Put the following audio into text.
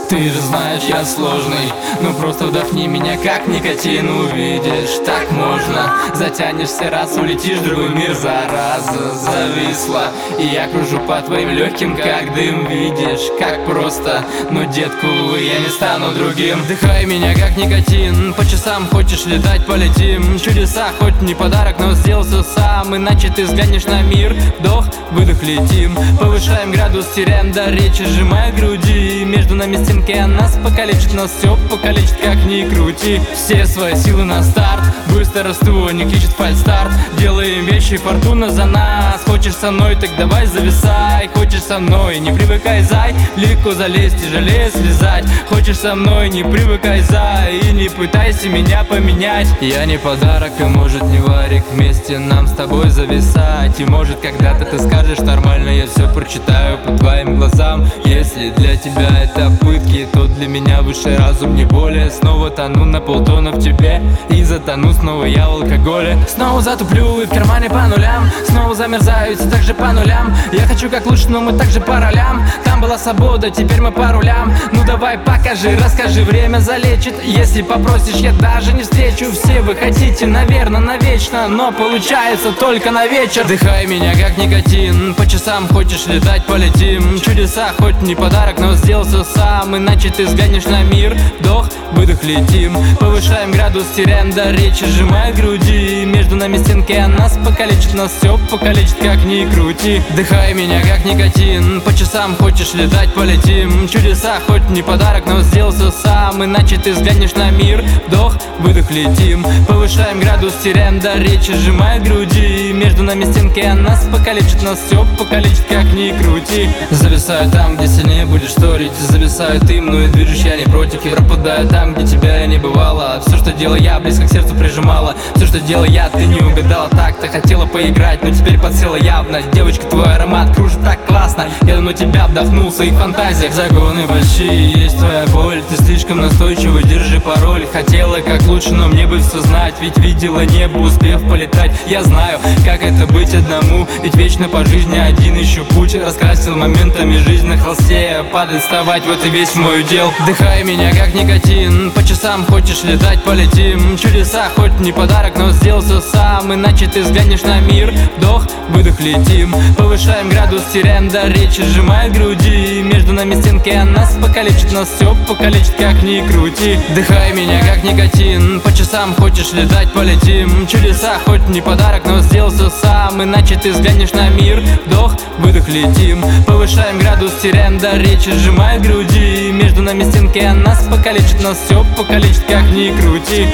Ты же знаешь, я сложный, но просто вдохни меня, как никотин. Увидишь, так можно. Затянешься раз, улетишь в другой мир. Зараза зависла, и я кружу по твоим легким, как дым. Видишь, как просто, но, детку, увы, я не стану другим. Вдыхай меня, как никотин. По часам хочешь летать, полетим. Чудеса, хоть не подарок, но сделал все сам. Иначе ты взглянешь на мир. Вдох, выдох, летим. Повышаем градус, теряем до речи. Сжимая груди, между нами стенки. Нас покалечит, нас все покалечит, как ни крути. Все свои силы на старт. Быстро расту, не кличет фальстарт. Делаем вещи, фортуна за нас. Хочешь со мной, так давай зависай. Хочешь со мной, не привыкай, зай. Легко залезть, тяжелее слезать. Хочешь со мной, не привыкай, зай. И не пытайся меня поменять. Я не подарок, и может не варик. Вместе нам с тобой зависать. И может когда-то ты скажешь нормально. Я все прочитаю по твоим глазам. Если для тебя это пытки, то для меня высший разум не более. Снова тону на полтона в тебе, и затону снова я в алкоголе. Снова затуплю и в кармане по нулям. Снова замерзаю и так же по нулям. Я хочу как лучше, но мы также по ролям. Там была свобода, теперь мы по рулям. Ну давай покажи, расскажи, время залечит. Если попросишь, я даже не встречу. Все вы хотите, наверное, навечно, но получается только на вечер. Вдыхай меня, как никотин. По часам хочешь летать, полетим. Чудеса, хоть не подарок, но сделал все сам. Иначе ты взглянешь на мир. Вдох, выдох, летим. Повышаем градус, теряем до речи. Сжимая груди, между нами стенки. А нас покалечит, нас все покалечит, как ни крути. Вдыхай меня, как никотин. По часам хочешь летать, полетим. Чудеса, хоть не подарок, но сделал все сам. Иначе ты взглянешь на мир. Вдох, выдох, летим. Повышаем градус, теряем до речи. Сжимая груди, между нами стенки. А нас покалечит, нас все покалечит, как ни крути. Зависаю там, где сильнее будешь шторить. Зависаю ты мной, движешь, я не против. Я пропадаю там, где тебя я не бывала. Все, что делал я, близко к сердцу прижимала. Все, что делал я, ты не угадала. Так, ты хотела поиграть, но теперь подсела явно. Девочка, твой аромат кружит так классно. Я давно тебя вдохнул в своих фантазиях. Загоны большие, есть твоя боль. Ты слишком настойчиво, держи пароль. Хотела как лучше, но мне бы все знать. Ведь видела небо, успев полетать. Я знаю, как это быть одному. Ведь вечно по жизни один ищу путь. Раскрасил моментами жизнь на холсте. Падать, вставать, вот и весь мой удел. Вдыхай меня, как никотин. По часам хочешь летать, полетим. Чудеса, хоть не подарок, но сделал все сам. Иначе ты взглянешь на мир. Вдох, выдох, летим. Повышаем градус, теряем до речи. Сжимая груди, между нами стенки. А нас покалечит, нас все покалечит, как ни крути. Вдыхай меня, как никотин. По часам хочешь летать, полетим. Чудеса, хоть не подарок, но сделал все сам. Иначе ты взглянешь на мир. Вдох, выдох, летим. Повышаем градус, теряем до речи. Сжимая груди, между нами стенки. А нас покалечит, нас все покалечит, как ни крути.